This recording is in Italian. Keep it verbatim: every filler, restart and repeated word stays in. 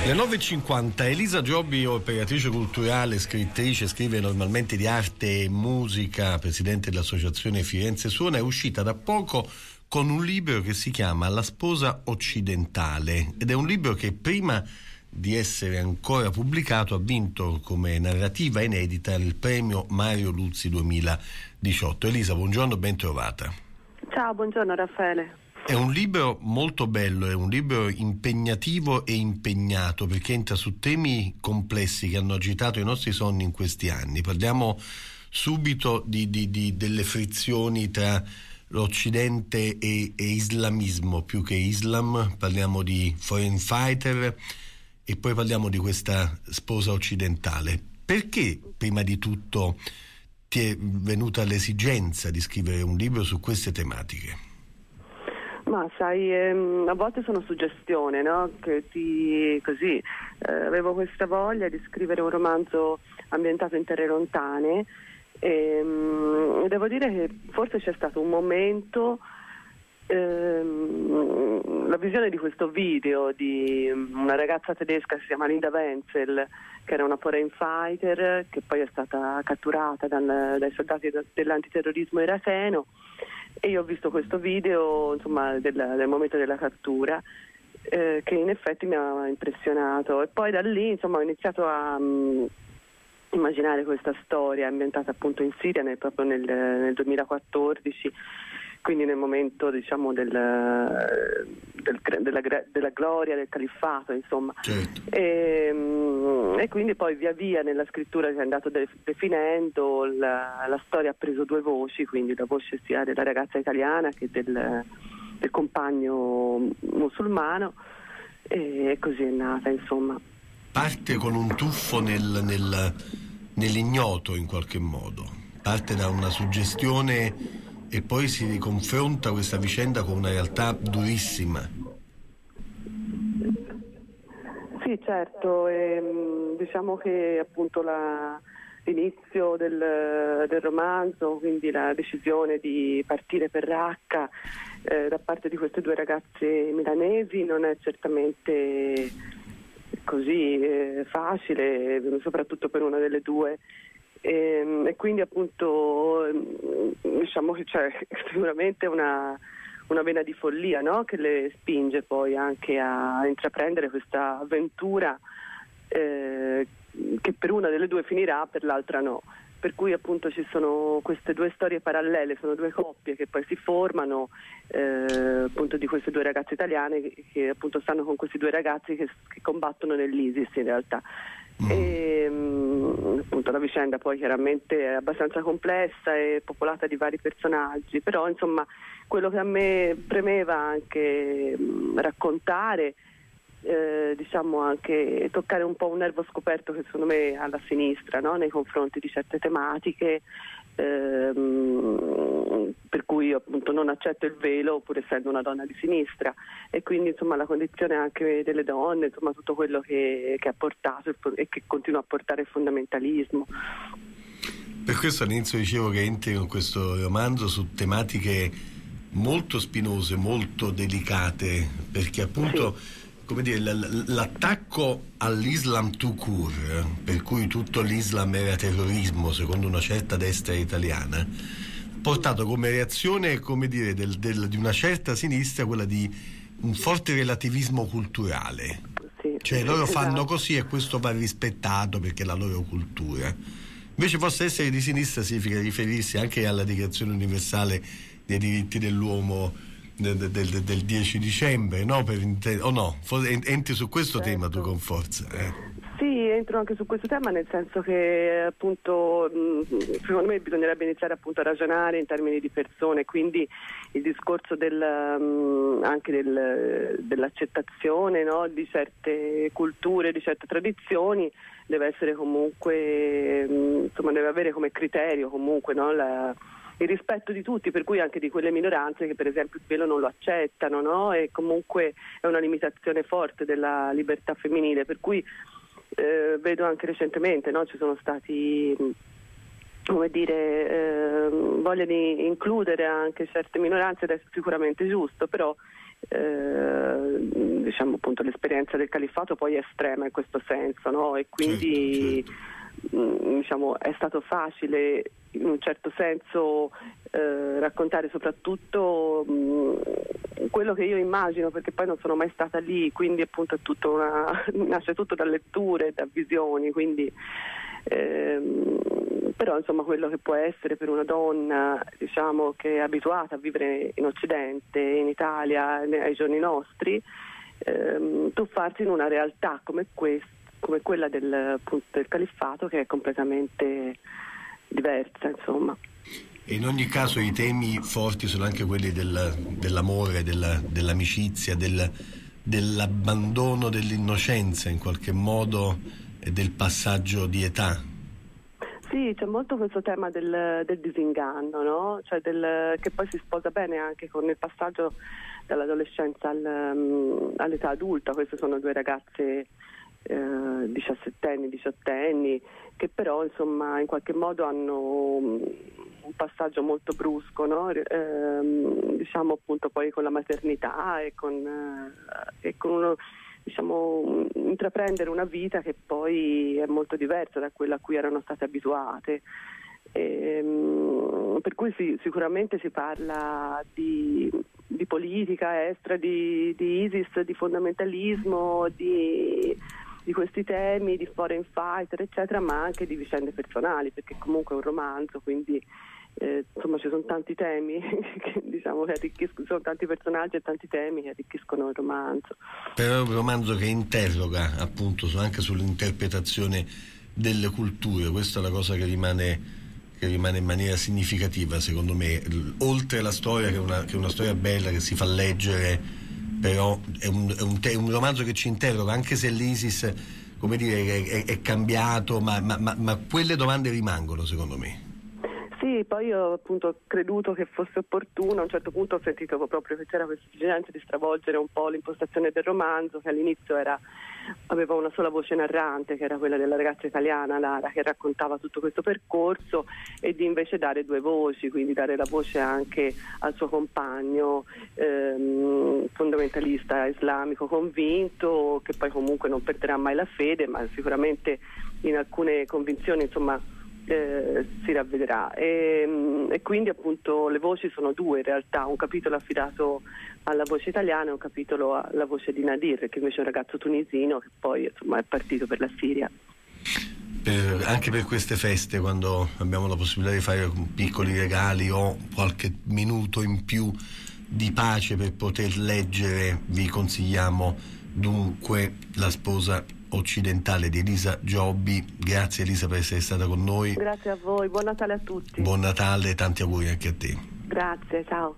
Le nove e cinquanta, Elisa Giobbi, operatrice culturale, scrittrice, scrive normalmente di arte e musica, presidente dell'associazione Firenze Suona, è uscita da poco con un libro che si chiama La sposa occidentale ed è un libro che prima di essere ancora pubblicato ha vinto come narrativa inedita il premio Mario Luzzi duemiladiciotto. Elisa, buongiorno, ben trovata. Ciao, buongiorno Raffaele. È un libro molto bello, è un libro impegnativo e impegnato perché entra su temi complessi che hanno agitato i nostri sonni in questi anni. Parliamo subito di, di, di, delle frizioni tra l'Occidente e, e islamismo più che Islam, parliamo di foreign fighter e poi parliamo di questa sposa occidentale. Perché prima di tutto ti è venuta l'esigenza di scrivere un libro su queste tematiche? Ma sai, ehm, a volte sono suggestione, no? Che ti così eh, avevo questa voglia di scrivere un romanzo ambientato in terre lontane e ehm, devo dire che forse c'è stato un momento, ehm, la visione di questo video di una ragazza tedesca che si chiama Linda Wenzel, che era una foreign fighter che poi è stata catturata dal, dai soldati dell'antiterrorismo iracheno. E io ho visto questo video, insomma, del, del momento della cattura, eh, che in effetti mi ha impressionato. E poi da lì, insomma, ho iniziato a um, immaginare questa storia ambientata appunto in Siria nel, proprio nel, nel duemilaquattordici, quindi nel momento, diciamo, del, del, della, della gloria del califfato, insomma. Certo. E, e quindi poi via via nella scrittura si è andato de- definendo, la, la storia ha preso due voci, quindi la voce sia della ragazza italiana che del, del compagno musulmano, e così è nata, insomma. Parte con un tuffo nel, nel, nell'ignoto in qualche modo, parte da una suggestione e poi si riconfronta questa vicenda con una realtà durissima. Sì, certo, e, diciamo che appunto la, l'inizio del, del romanzo, quindi la decisione di partire per Raqqa eh, da parte di queste due ragazze milanesi non è certamente così eh, facile, soprattutto per una delle due. E, e quindi appunto diciamo che c'è sicuramente una, una vena di follia, no? Che le spinge poi anche a intraprendere questa avventura eh, che per una delle due finirà, per l'altra no. Per cui appunto ci sono queste due storie parallele, sono due coppie che poi si formano, eh, appunto di queste due ragazze italiane che, che appunto stanno con questi due ragazzi che, che combattono nell'ISIS in realtà. Mm. E mh, appunto la vicenda poi chiaramente è abbastanza complessa e popolata di vari personaggi, però insomma quello che a me premeva anche mh, raccontare, eh, diciamo anche toccare un po' un nervo scoperto che secondo me ha la sinistra, no? Nei confronti di certe tematiche, ehm, per cui io appunto non accetto il velo pur essendo una donna di sinistra, e quindi insomma la condizione anche delle donne, insomma tutto quello che, che ha portato e che continua a portare il fondamentalismo. Per questo all'inizio dicevo che entri in questo romanzo su tematiche molto spinose, molto delicate, perché appunto sì. Come dire, l'attacco all'Islam tout court, per cui tutto l'Islam era terrorismo secondo una certa destra italiana, portato come reazione, come dire, del, del, di una certa sinistra quella di un forte relativismo culturale, sì, cioè sì, loro fanno esatto. Così e questo va rispettato perché è la loro cultura. Invece forse essere di sinistra significa riferirsi anche alla Dichiarazione Universale dei diritti dell'uomo del, del, del dieci dicembre, no? Per inter- o no? Entri su questo certo. tema tu con forza, eh? Sì, entro anche su questo tema, nel senso che appunto secondo me bisognerebbe iniziare appunto a ragionare in termini di persone, quindi il discorso del, anche del, dell'accettazione, no? Di certe culture, di certe tradizioni deve essere comunque, insomma deve avere come criterio comunque, no? La, il rispetto di tutti, per cui anche di quelle minoranze che per esempio il velo non lo accettano, no? E comunque è una limitazione forte della libertà femminile, per cui eh, vedo anche recentemente, no? Ci sono stati, come dire, eh, voglia di includere anche certe minoranze, ed è sicuramente giusto, però eh, diciamo appunto l'esperienza del califfato poi è estrema in questo senso, no? E quindi certo, certo. Mh, diciamo è stato facile in un certo senso eh, raccontare soprattutto mh, quello che io immagino, perché poi non sono mai stata lì, quindi appunto è tutto una, nasce tutto da letture, da visioni, quindi ehm, però insomma quello che può essere per una donna, diciamo, che è abituata a vivere in Occidente, in Italia, ai giorni nostri, ehm, tuffarsi in una realtà come questa, come quella del, appunto, del califfato, che è completamente diversa, insomma. E in ogni caso i temi forti sono anche quelli del, dell'amore, della, dell'amicizia, del, dell'abbandono dell'innocenza in qualche modo e del passaggio di età. Sì, c'è molto questo tema del, del disinganno, no? Cioè del, che poi si sposa bene anche con il passaggio dall'adolescenza al, um, all'età adulta. Queste sono due ragazze Eh, diciassettenni, diciottenni, che però insomma in qualche modo hanno un passaggio molto brusco, no? eh, diciamo appunto poi con la maternità e con, eh, e con uno, diciamo, intraprendere una vita che poi è molto diversa da quella a cui erano state abituate. E, per cui sì, sicuramente si parla di, di politica estera, di, di ISIS, di fondamentalismo, di di questi temi, di foreign fighter, eccetera, ma anche di vicende personali, perché comunque è un romanzo, quindi eh, insomma ci sono tanti temi che, diciamo, che arricchiscono, sono tanti personaggi e tanti temi che arricchiscono il romanzo. Però è un romanzo che interroga appunto anche sull'interpretazione delle culture, questa è la cosa che rimane, che rimane in maniera significativa secondo me, oltre la storia che è una, che è una storia bella che si fa leggere, però è un, è, un te- un romanzo che ci interroga, anche se l'ISIS, come dire, è, è cambiato, ma, ma, ma, ma quelle domande rimangono secondo me. Sì, poi ho appunto creduto che fosse opportuno, a un certo punto ho sentito proprio che c'era questa esigenza di stravolgere un po' l'impostazione del romanzo, che all'inizio era, aveva una sola voce narrante, che era quella della ragazza italiana Lara, che raccontava tutto questo percorso, e di invece dare due voci, quindi dare la voce anche al suo compagno ehm, fondamentalista islamico convinto, che poi comunque non perderà mai la fede, ma sicuramente in alcune convinzioni insomma Eh, si ravvederà e, e quindi appunto le voci sono due in realtà, un capitolo affidato alla voce italiana e un capitolo alla voce di Nadir, che invece è un ragazzo tunisino che poi insomma è partito per la Siria. Per, anche per queste feste, quando abbiamo la possibilità di fare piccoli regali o qualche minuto in più di pace per poter leggere, vi consigliamo dunque La sposa occidentale di Elisa Giobbi. Grazie Elisa per essere stata con noi. Grazie a voi, buon Natale a tutti. Buon Natale e tanti auguri anche a te. Grazie, ciao.